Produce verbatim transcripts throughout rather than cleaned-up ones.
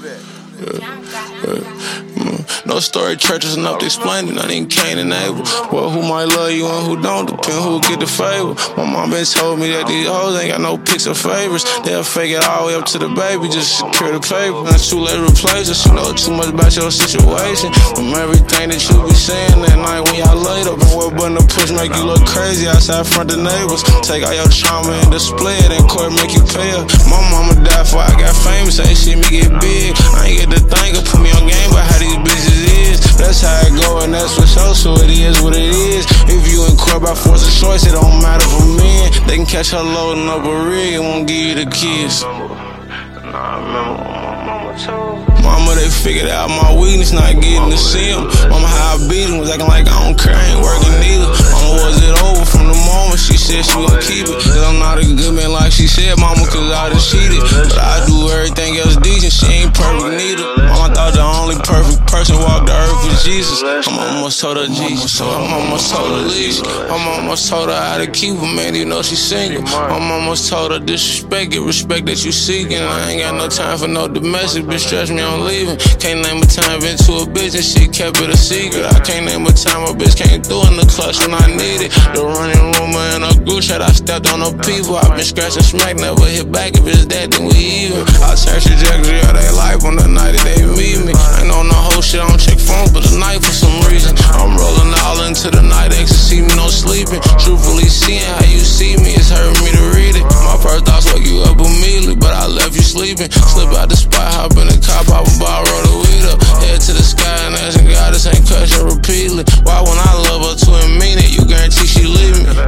No story church is enough to explain it, not even Cain and Abel. Well, who might love you and who don't, depend who get the favor. My mom been told me that these hoes ain't got no pics or favors. They'll fake it all the way up to the baby, just secure the paper. It's too late to replace us, you know too much about your situation. From everything that you be saying that night when y'all laid up. And what button to push make you look crazy outside front of neighbors. Take all your trauma and display it in court, make you pay her. My mama died before I got famous, ain't see me get big. I ain't get to think or put me on game about how these bitches is. That's how it go and that's for sure, so it is what it is. If you in court by force of choice, it don't matter for men. They can catch her loading up a rig and won't give you the kids. Nah, I remember what my mama told me. Mama, they figured out my weakness, not getting to see them. Mama, how I beat them, was acting like I don't care, I ain't working neither. Mama, was it over from the moment she said she gon' keep it? Cause I'm not a good man like she said, mama, cause I done cheated. But I do everything else decent, she ain't perfect neither. Mama thought the only perfect person walked the earth was Jesus. I'm almost told her Jesus, so I'm almost told her leash. I'm almost told her how to keep her, man, you know she single. I'm almost told her disrespect it, respect that you seeking. I ain't got no time for no domestic, bitch stress me on leaving. Can't name a time been to a bitch and she kept it a secret. I can't name a time a bitch came through in the clutch when I needed. The running rumor in a group chat, I stepped on the people. I been scratching smack, never hit back. If it's that, then we even. I search the trajectory of their life on the night that they meet me. Ain't on the whole shit, I don't check phones, but tonight for some reason I'm rolling all into the night, ecstasy, me no sleeping. Truthfully seeing how you see me, it's hurting me to read it. My first thoughts woke you up immediately, but I left you sleeping. Slip out the spot, hop in the car, pop a bar, roll the weed up. Head to the sky and asking God, this ain't cut you repeatedly. Why when I love her to and mean it, you guarantee she leave me?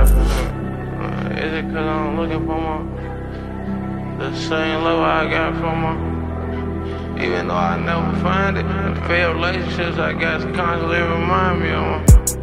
Is it cause I'm looking for my the same love I got from her? Even though I never find it, the failed relationships I got constantly remind me of her.